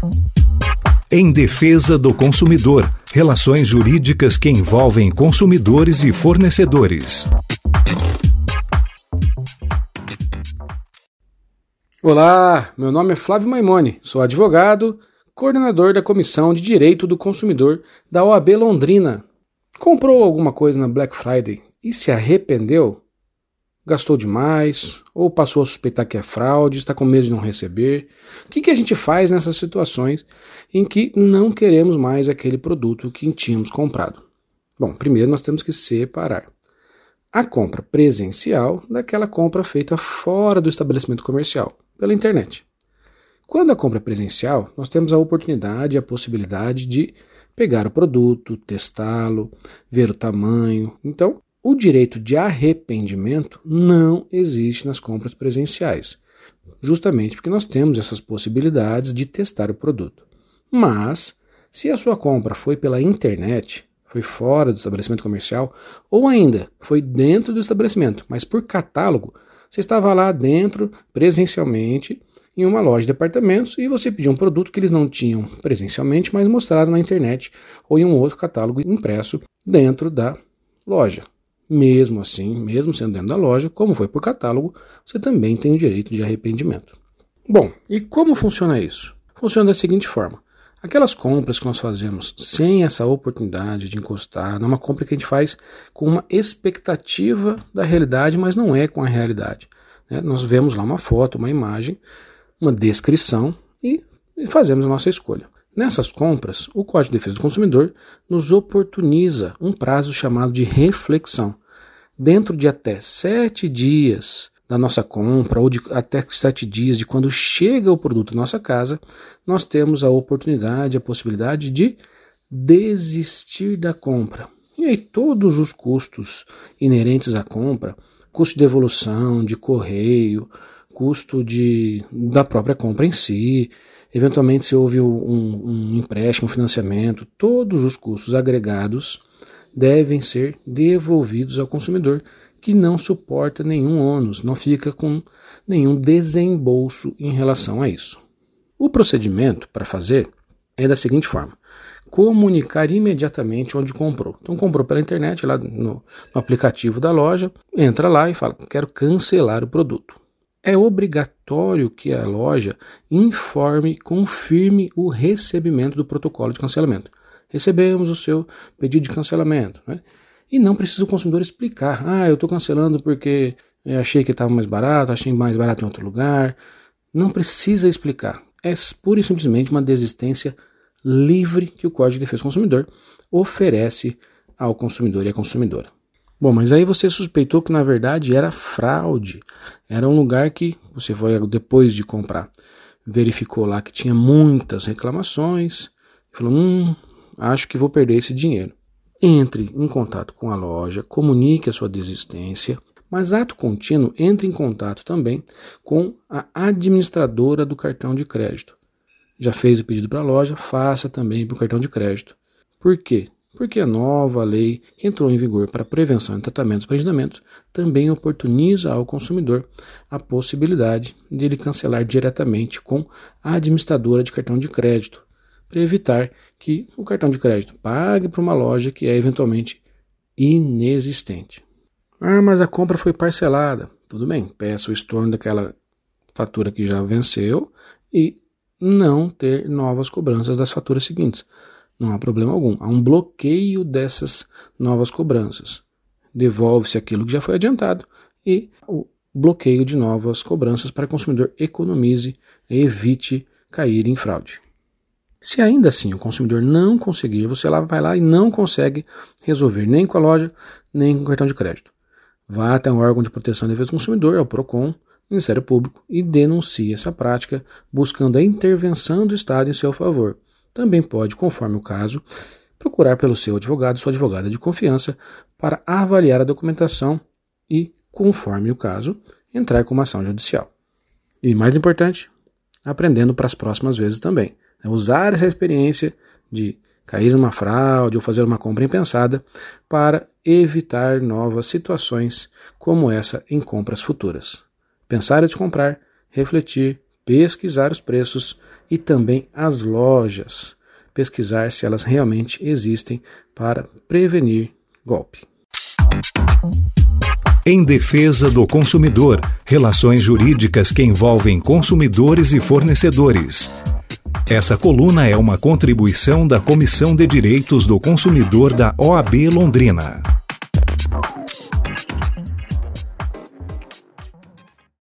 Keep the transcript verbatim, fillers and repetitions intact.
Em defesa do consumidor, relações jurídicas que envolvem consumidores e fornecedores. Olá, meu nome é Flávio Maimone, sou advogado, coordenador da Comissão de Direito do Consumidor da O A B Londrina. Comprou alguma coisa na Black Friday e se arrependeu? Gastou demais? Ou passou a suspeitar que é fraude, está com medo de não receber? O que, que a gente faz nessas situações em que não queremos mais aquele produto que tínhamos comprado? Bom, primeiro nós temos que separar a compra presencial daquela compra feita fora do estabelecimento comercial, pela internet. Quando a compra é presencial, nós temos a oportunidade e a possibilidade de pegar o produto, testá-lo, ver o tamanho. Então, o direito de arrependimento não existe nas compras presenciais, justamente porque nós temos essas possibilidades de testar o produto. Mas, se a sua compra foi pela internet, foi fora do estabelecimento comercial, ou ainda foi dentro do estabelecimento, mas por catálogo, você estava lá dentro, presencialmente, em uma loja de departamentos, e você pediu um produto que eles não tinham presencialmente, mas mostraram na internet ou em um outro catálogo impresso dentro da loja. Mesmo assim, mesmo sendo dentro da loja, como foi por catálogo, você também tem o direito de arrependimento. Bom, e como funciona isso? Funciona da seguinte forma. Aquelas compras que nós fazemos sem essa oportunidade de encostar, numa compra que a gente faz com uma expectativa da realidade, mas não é com a realidade. Né? Nós vemos lá uma foto, uma imagem, uma descrição e fazemos a nossa escolha. Nessas compras, o Código de Defesa do Consumidor nos oportuniza um prazo chamado de reflexão. Dentro de até sete dias da nossa compra, ou de até sete dias de quando chega o produto à nossa casa, nós temos a oportunidade, a possibilidade de desistir da compra. E aí todos os custos inerentes à compra, custo de devolução, de correio, custo de, da própria compra em si, eventualmente se houve um, um empréstimo, um financiamento, todos os custos agregados devem ser devolvidos ao consumidor, que não suporta nenhum ônus, não fica com nenhum desembolso em relação a isso. O procedimento para fazer é da seguinte forma: comunicar imediatamente onde comprou. Então comprou pela internet, lá no, no aplicativo da loja, entra lá e fala, quero cancelar o produto. É obrigatório que a loja informe e confirme o recebimento do protocolo de cancelamento. Recebemos o seu pedido de cancelamento, né? E não precisa o consumidor explicar. Ah, eu estou cancelando porque achei que estava mais barato, achei mais barato em outro lugar. Não precisa explicar. É pura e simplesmente uma desistência livre que o Código de Defesa do Consumidor oferece ao consumidor e à consumidora. Bom, mas aí você suspeitou que na verdade era fraude. Era um lugar que você foi, depois de comprar, verificou lá que tinha muitas reclamações, falou, hum, acho que vou perder esse dinheiro. Entre em contato com a loja, comunique a sua desistência, mas ato contínuo, entre em contato também com a administradora do cartão de crédito. Já fez o pedido para a loja, faça também para o cartão de crédito. Por quê? Porque a nova lei que entrou em vigor para prevenção e tratamento dos pré-agendamentos também oportuniza ao consumidor a possibilidade de ele cancelar diretamente com a administradora de cartão de crédito, para evitar que o cartão de crédito pague para uma loja que é eventualmente inexistente. Ah, mas a compra foi parcelada. Tudo bem, peça o estorno daquela fatura que já venceu e não ter novas cobranças das faturas seguintes. Não há problema algum. Há um bloqueio dessas novas cobranças. Devolve-se aquilo que já foi adiantado e o bloqueio de novas cobranças para que o consumidor economize e evite cair em fraude. Se ainda assim o consumidor não conseguir, você lá vai lá e não consegue resolver nem com a loja, nem com o cartão de crédito. Vá até um órgão de proteção e defesa do consumidor, é o PROCON, Ministério Público, e denuncie essa prática, buscando a intervenção do Estado em seu favor. Também pode, conforme o caso, procurar pelo seu advogado, sua advogada de confiança, para avaliar a documentação e, conforme o caso, entrar com uma ação judicial. E mais importante, aprendendo para as próximas vezes também. É usar essa experiência de cair numa fraude ou fazer uma compra impensada para evitar novas situações como essa em compras futuras. Pensar antes de comprar, refletir, pesquisar os preços e também as lojas, pesquisar se elas realmente existem para prevenir golpe. Em defesa do consumidor, relações jurídicas que envolvem consumidores e fornecedores. Essa coluna é uma contribuição da Comissão de Direitos do Consumidor da O A B Londrina.